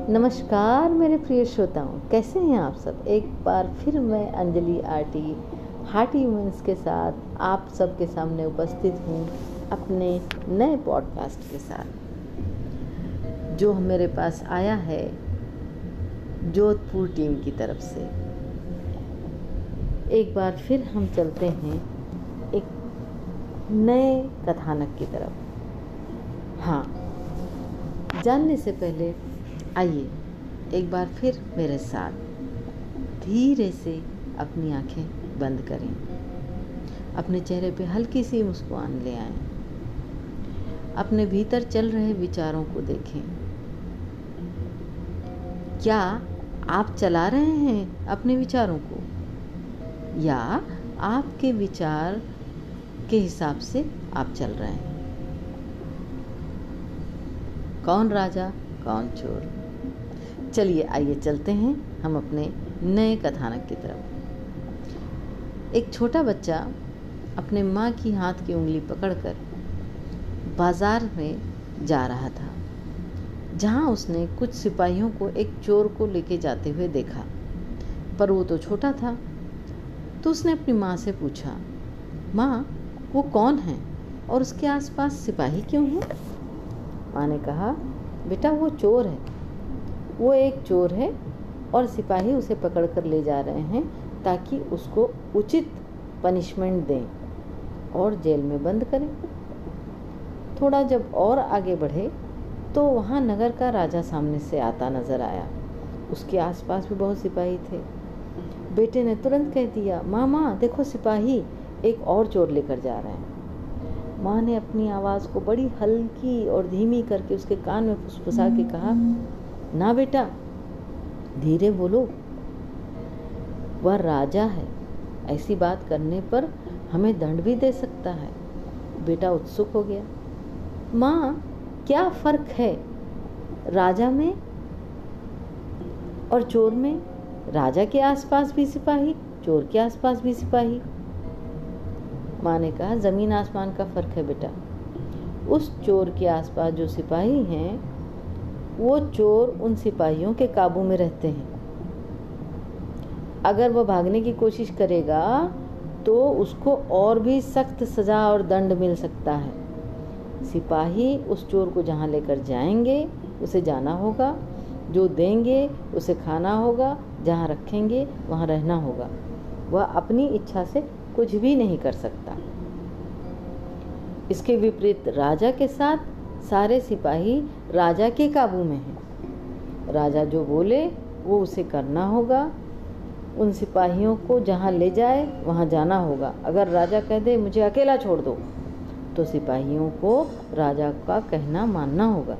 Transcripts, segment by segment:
नमस्कार मेरे प्रिय श्रोताओं, कैसे हैं आप सब। एक बार फिर मैं अंजलि आरटी हार्टी वुमेन्स के साथ आप सबके सामने उपस्थित हूँ अपने नए पॉडकास्ट के साथ, जो मेरे पास आया है जोधपुर टीम की तरफ से। एक बार फिर हम चलते हैं एक नए कथानक की तरफ। हाँ, जानने से पहले आइए एक बार फिर मेरे साथ धीरे से अपनी आंखें बंद करें, अपने चेहरे पे हल्की सी मुस्कुराहट ले आएं, अपने भीतर चल रहे विचारों को देखें। क्या आप चला रहे हैं अपने विचारों को, या आपके विचार के हिसाब से आप चल रहे हैं? कौन राजा कौन चोर? चलिए आइए चलते हैं हम अपने नए कथानक की तरफ। एक छोटा बच्चा अपने माँ की हाथ की उंगली पकड़कर बाजार में जा रहा था, जहाँ उसने कुछ सिपाहियों को एक चोर को लेके जाते हुए देखा, पर वो तो छोटा था। तो उसने अपनी माँ से पूछा, माँ वो कौन है और उसके आसपास सिपाही क्यों हैं? माँ ने कहा, बेटा वो चोर है, वो एक चोर है और सिपाही उसे पकड़ कर ले जा रहे हैं ताकि उसको उचित पनिशमेंट दें और जेल में बंद करें। थोड़ा जब और आगे बढ़े तो वहाँ नगर का राजा सामने से आता नजर आया। उसके आसपास भी बहुत सिपाही थे। बेटे ने तुरंत कह दिया, माँ देखो सिपाही एक और चोर लेकर जा रहे हैं। माँ ने अपनी आवाज़ को बड़ी हल्की और धीमी करके उसके कान में फुसफुसा के कहा, ना बेटा धीरे बोलो, वह राजा है, ऐसी बात करने पर हमें दंड भी दे सकता है। बेटा उत्सुक हो गया, माँ क्या फर्क है राजा में और चोर में? राजा के आसपास भी सिपाही, चोर के आसपास भी सिपाही। माँ ने कहा, जमीन आसमान का फर्क है बेटा। उस चोर के आसपास जो सिपाही हैं, वो चोर उन सिपाहियों के काबू में रहते हैं। अगर वह भागने की कोशिश करेगा तो उसको और भी सख्त सजा और दंड मिल सकता है। सिपाही उस चोर को जहाँ लेकर जाएंगे उसे जाना होगा, जो देंगे उसे खाना होगा, जहाँ रखेंगे वहाँ रहना होगा। वह अपनी इच्छा से कुछ भी नहीं कर सकता। इसके विपरीत राजा के साथ सारे सिपाही राजा के काबू में हैं। राजा जो बोले वो उसे करना होगा। उन सिपाहियों को जहाँ ले जाए वहाँ जाना होगा। अगर राजा कह दे मुझे अकेला छोड़ दो, तो सिपाहियों को राजा का कहना मानना होगा।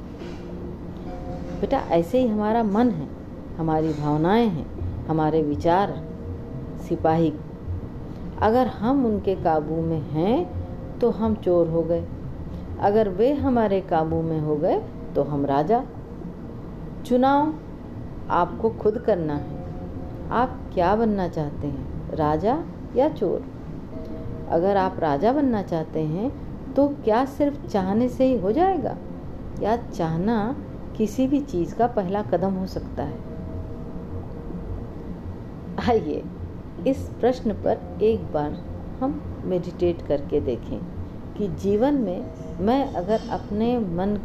बेटा ऐसे ही हमारा मन है, हमारी भावनाएं हैं, हमारे विचार। सिपाही अगर हम उनके काबू में हैं तो हम चोर हो गए, अगर वे हमारे काबू में हो गए तो हम राजा। चुनाव आपको खुद करना है। आप क्या बनना चाहते हैं, राजा या चोर? अगर आप राजा बनना चाहते हैं तो क्या सिर्फ चाहने से ही हो जाएगा, या चाहना किसी भी चीज़ का पहला कदम हो सकता है? आइए इस प्रश्न पर एक बार हम मेडिटेट करके देखें कि जीवन में मैं अगर अपने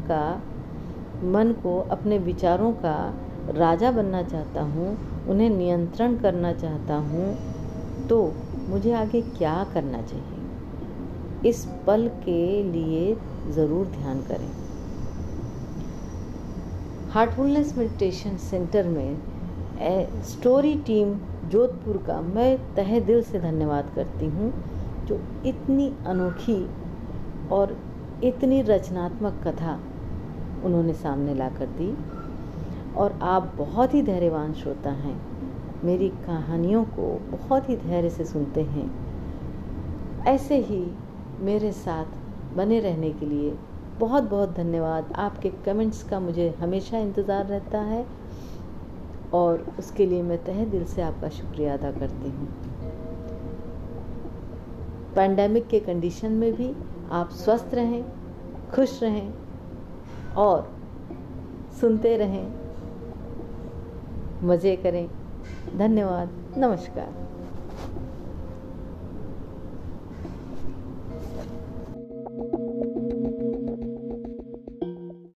मन को अपने विचारों का राजा बनना चाहता हूँ, उन्हें नियंत्रण करना चाहता हूँ, तो मुझे आगे क्या करना चाहिए? इस पल के लिए ज़रूर ध्यान करें। हार्टफुलनेस मेडिटेशन सेंटर में स्टोरी टीम जोधपुर का मैं तहे दिल से धन्यवाद करती हूँ, जो इतनी अनोखी और इतनी रचनात्मक कथा उन्होंने सामने ला कर दी। और आप बहुत ही धैर्यवान श्रोता हैं, मेरी कहानियों को बहुत ही धैर्य से सुनते हैं। ऐसे ही मेरे साथ बने रहने के लिए बहुत बहुत धन्यवाद। आपके कमेंट्स का मुझे हमेशा इंतज़ार रहता है और उसके लिए मैं तहे दिल से आपका शुक्रिया अदा करती हूँ। पैंडेमिक के कंडीशन में भी आप स्वस्थ रहें, खुश रहें और सुनते रहें मज़े करें। धन्यवाद। नमस्कार।